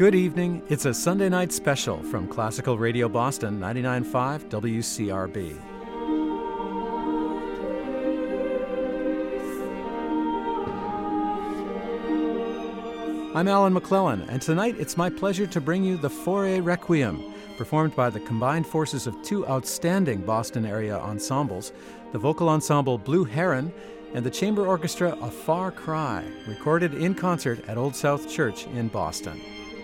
Good evening. It's a Sunday night special from Classical Radio Boston 99.5 WCRB. I'm Alan McClellan, and tonight it's my pleasure to bring you the Fauré Requiem, performed by the combined forces of two outstanding Boston area ensembles, the vocal ensemble Blue Heron and the chamber orchestra A Far Cry, recorded in concert at Old South Church in Boston.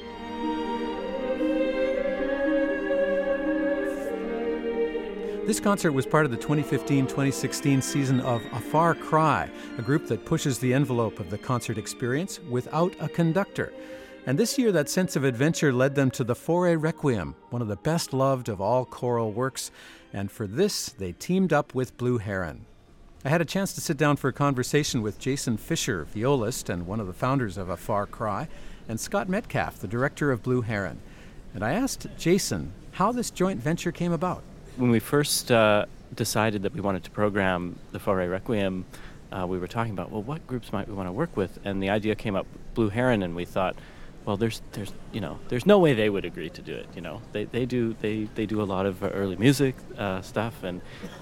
This concert was part of the 2015-2016 season of A Far Cry, a group that pushes the envelope of the concert experience without a conductor. And this year, that sense of adventure led them to the Fauré Requiem, one of the best-loved of all choral works, and for this, they teamed up with Blue Heron. I had a chance to sit down for a conversation with Jason Fisher, violist and one of the founders of A Far Cry, and Scott Metcalf, the director of Blue Heron. And I asked Jason how this joint venture came about. When we first decided that we wanted to program the Fauré Requiem, we were talking about, well, what groups might we want to work with? And the idea came up with Blue Heron, and we thought, well, there's no way they would agree to do it. You know, they do a lot of early music stuff, and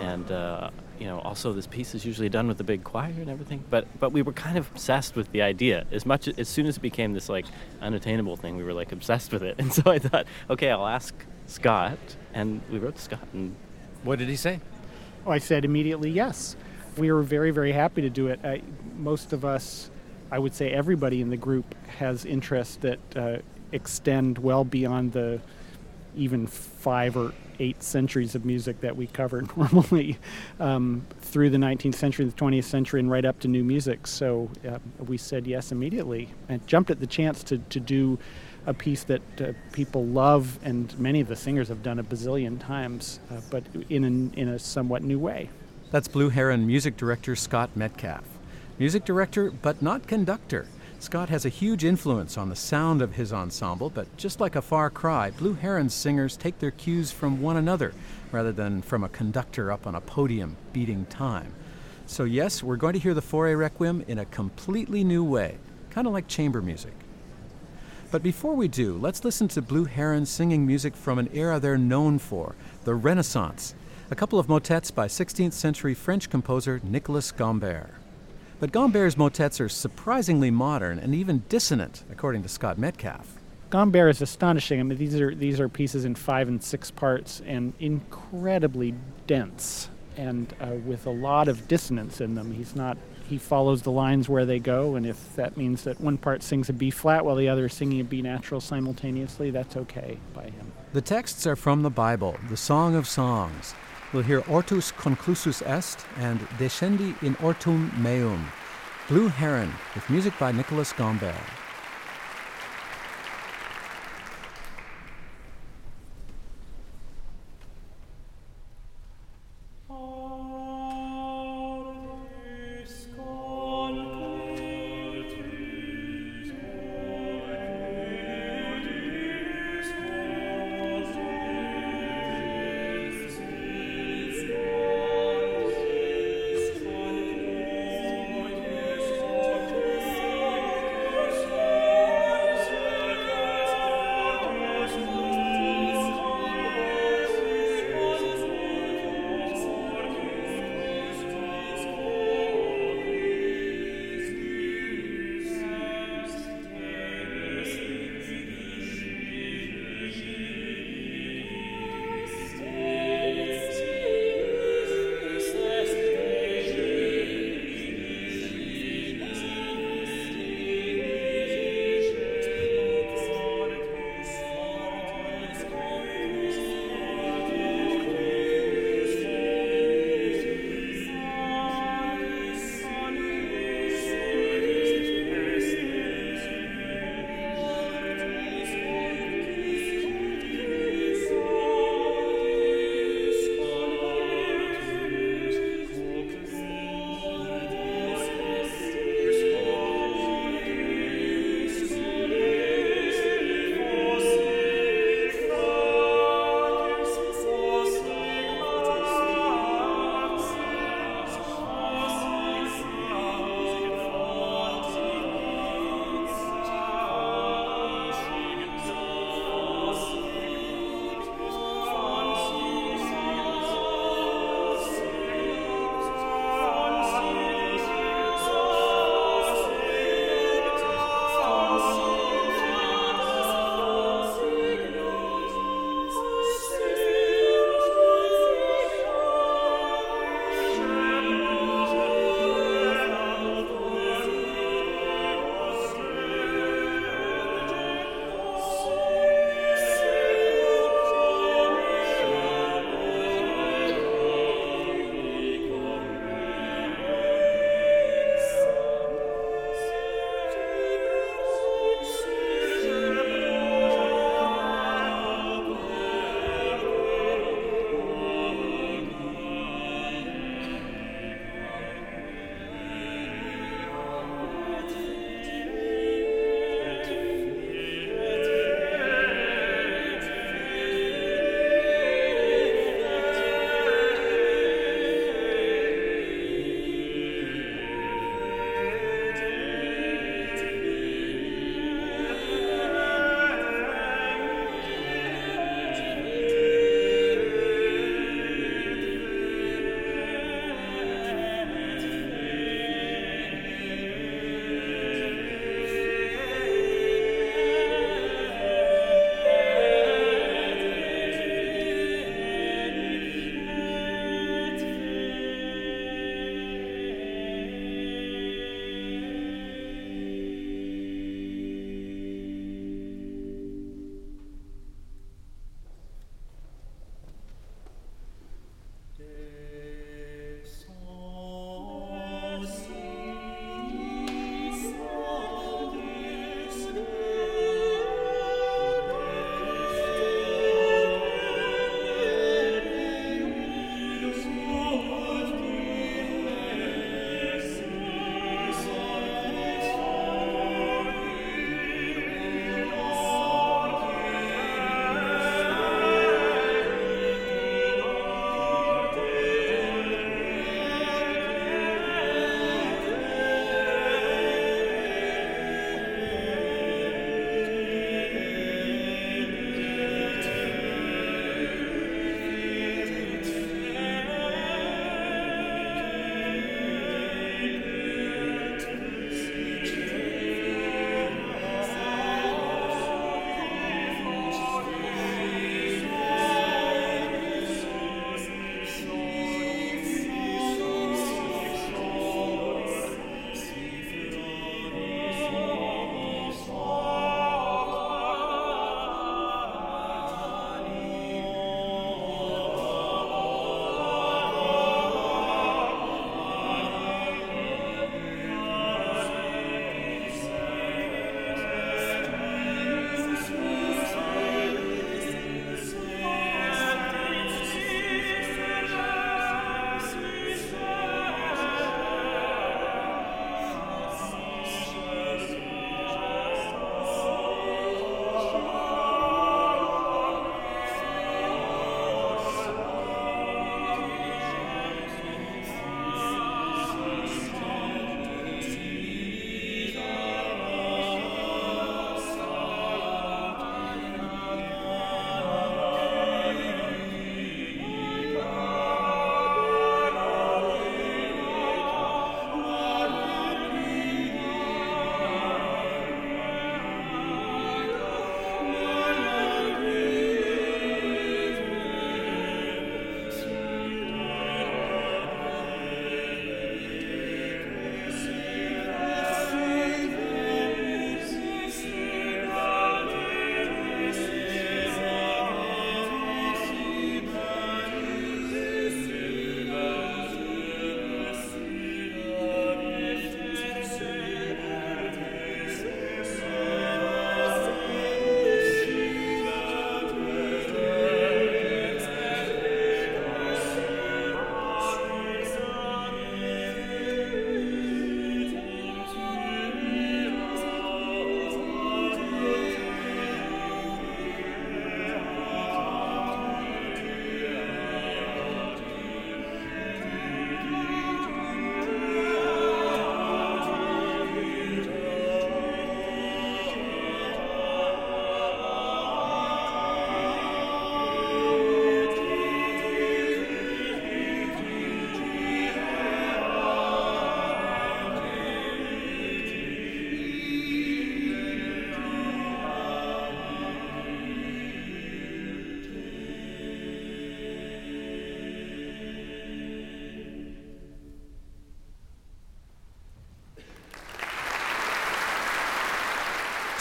also this piece is usually done with a big choir and everything. But we were kind of obsessed with the idea. As soon as it became this like unattainable thing, we were like obsessed with it. And so I thought, okay, I'll ask Scott, and we wrote to Scott. And what did he say? Oh, I said immediately yes. We were very, very happy to do it. Most of us, I would say everybody in the group, has interests that extend well beyond the even 5 or 8 centuries of music that we cover normally, through the 19th century, the 20th century, and right up to new music. So we said yes immediately and jumped at the chance to do a piece that people love, and many of the singers have done a bazillion times, but in a somewhat new way. That's Blue Heron music director Scott Metcalf. Music director, but not conductor. Scott has a huge influence on the sound of his ensemble, but just like A Far Cry, Blue Heron's singers take their cues from one another, rather than from a conductor up on a podium beating time. So yes, we're going to hear the Fauré Requiem in a completely new way, kind of like chamber music. But before we do, let's listen to Blue Heron singing music from an era they're known for, the Renaissance, a couple of motets by 16th century French composer Nicolas Gombert. But Gombert's motets are surprisingly modern and even dissonant, according to Scott Metcalf. Gombert is astonishing. I mean, these are pieces in 5 and 6 parts and incredibly dense, and with a lot of dissonance in them. He follows the lines where they go, and if that means that one part sings a B flat while the other is singing a B natural simultaneously, that's okay by him. The texts are from the Bible, the Song of Songs. We'll hear Ortus conclusus est and Descendi in ortum meum. Blue Heron, with music by Nicolas Gombert.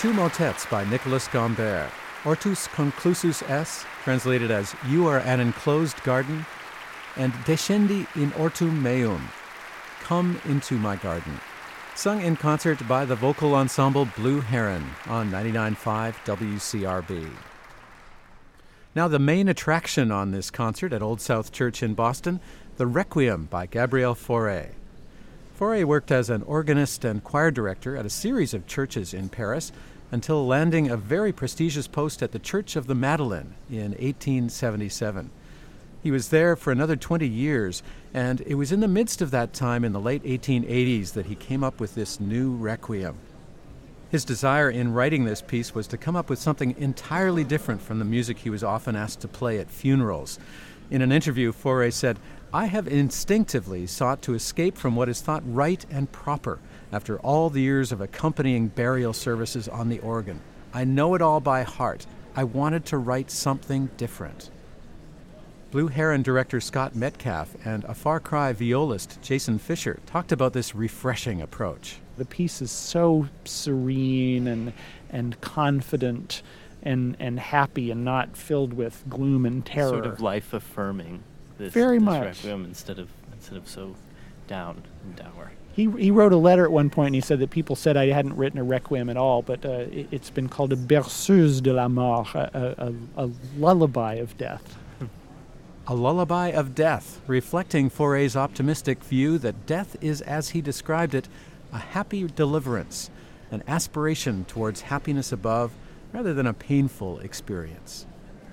two motets by Nicolas Gambert, Hortus Conclusus Es, translated as You Are an Enclosed Garden, and Descendi in Hortum Meum, Come into My Garden, sung in concert by the vocal ensemble Blue Heron on 99.5 WCRB. Now the main attraction on this concert at Old South Church in Boston, the Requiem by Gabriel Fauré. Fauré worked as an organist and choir director at a series of churches in Paris until landing a very prestigious post at the Church of the Madeleine in 1877. He was there for another 20 years, and it was in the midst of that time in the late 1880s that he came up with this new Requiem. His desire in writing this piece was to come up with something entirely different from the music he was often asked to play at funerals. In an interview, Fauré said, I have instinctively sought to escape from what is thought right and proper after all the years of accompanying burial services on the organ. I know it all by heart. I wanted to write something different. Blue Heron director Scott Metcalf and a Far Cry violist Jason Fisher talked about this refreshing approach. The piece is so serene and confident and happy and not filled with gloom and terror. Sort of life-affirming. This much. Requiem instead of so down and dour. He wrote a letter at one point and he said that people said I hadn't written a requiem at all, but it's been called a berceuse de la mort, a lullaby of death. A lullaby of death, reflecting Fauré's optimistic view that death is, as he described it, a happy deliverance, an aspiration towards happiness above, rather than a painful experience.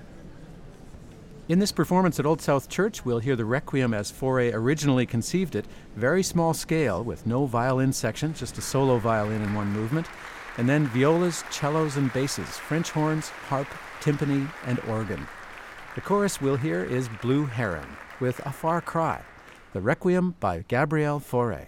In this performance at Old South Church, we'll hear the Requiem as Fauré originally conceived it, very small scale with no violin section, just a solo violin in one movement, and then violas, cellos, and basses, French horns, harp, timpani, and organ. The chorus we'll hear is Blue Heron with A Far Cry, the Requiem by Gabriel Fauré.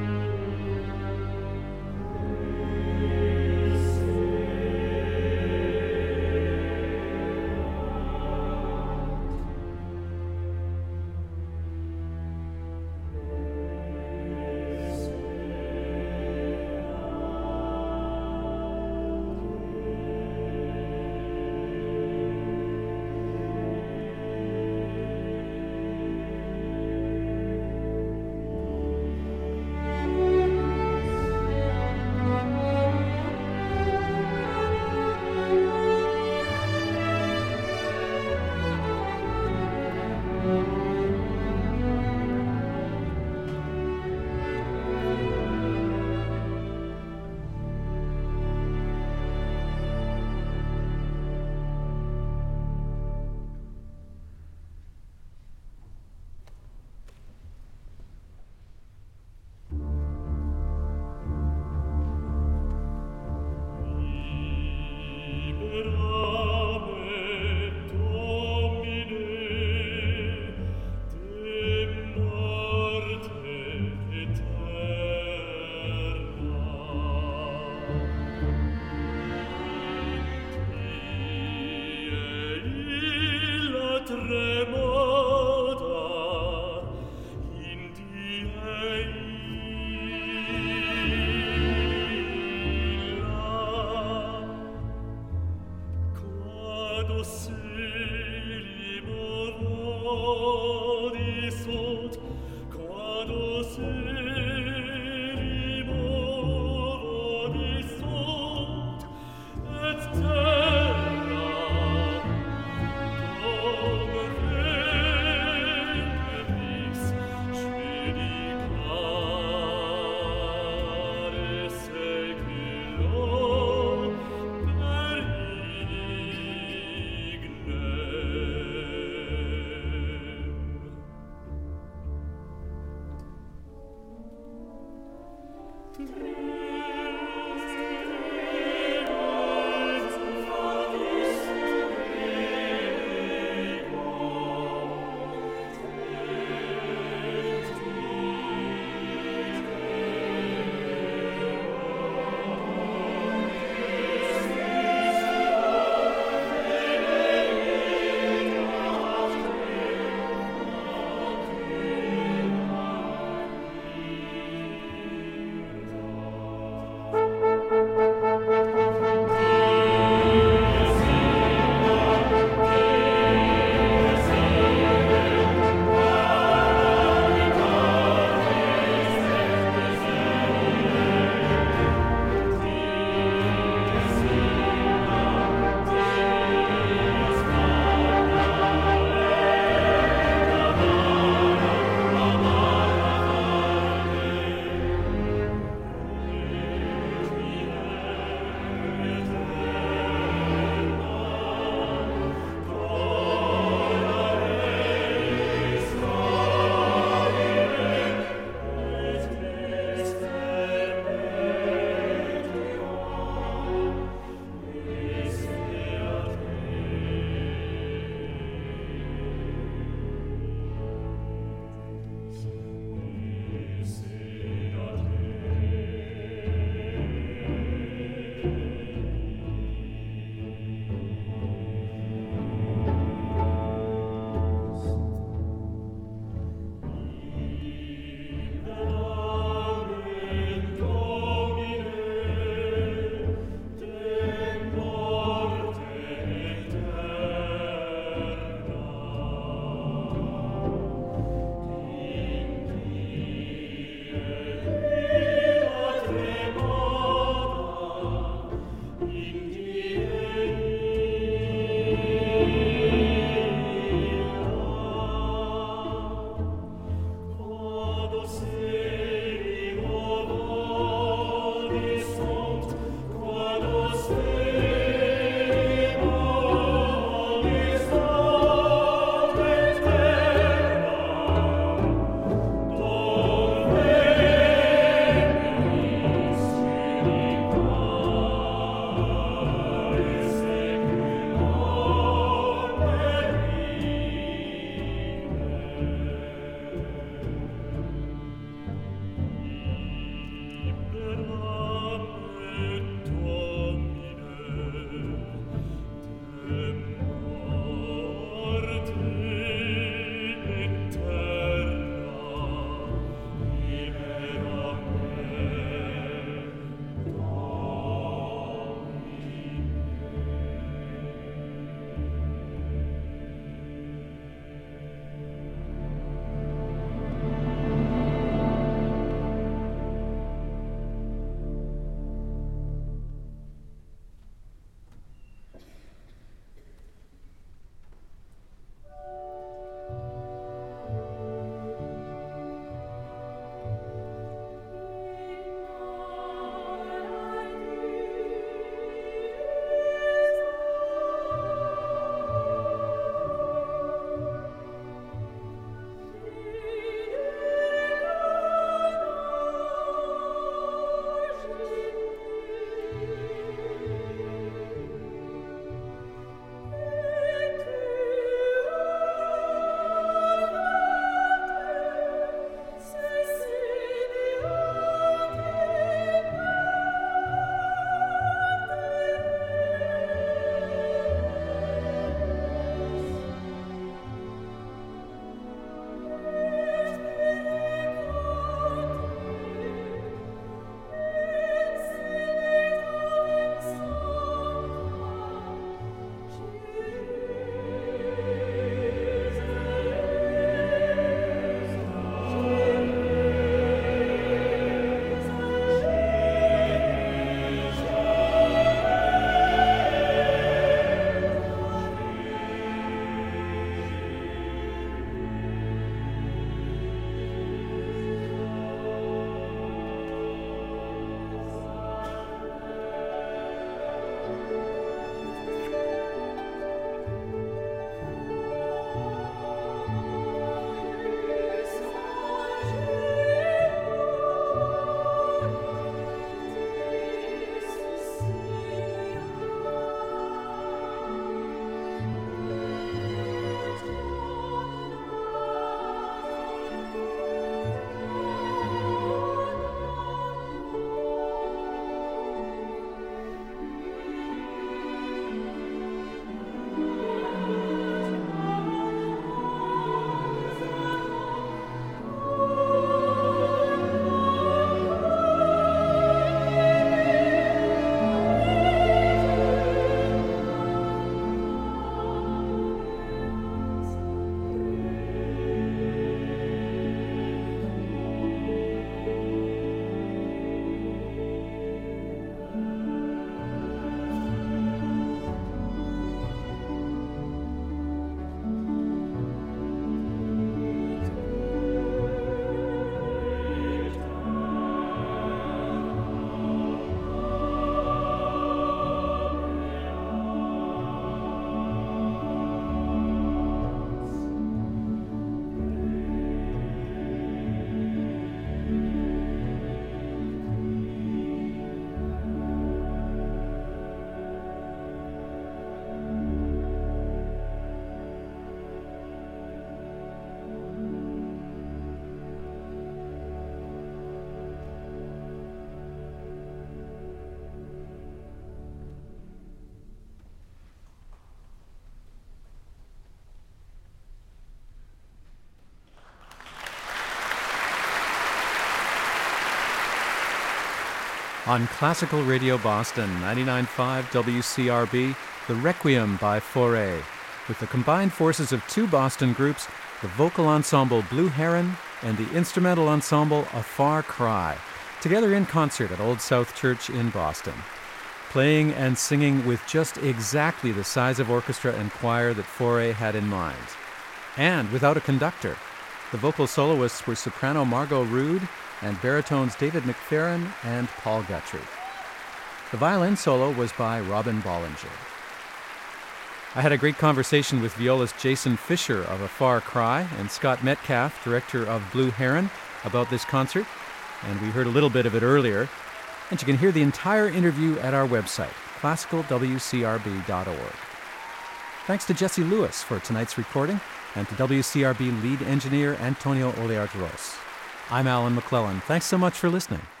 On Classical Radio Boston, 99.5 WCRB, the Requiem by Fauré, with the combined forces of two Boston groups, the vocal ensemble Blue Heron and the instrumental ensemble A Far Cry, together in concert at Old South Church in Boston, playing and singing with just exactly the size of orchestra and choir that Fauré had in mind. And without a conductor. The vocal soloists were soprano Margot Rude and baritones David McFerrin and Paul Guthrie. The violin solo was by Robin Bollinger. I had a great conversation with violist Jason Fisher of A Far Cry and Scott Metcalf, director of Blue Heron, about this concert, and we heard a little bit of it earlier. And you can hear the entire interview at our website, classicalwcrb.org. Thanks to Jesse Lewis for tonight's recording, and to WCRB lead engineer Antonio Oleart-Ros. I'm Alan McClellan. Thanks so much for listening.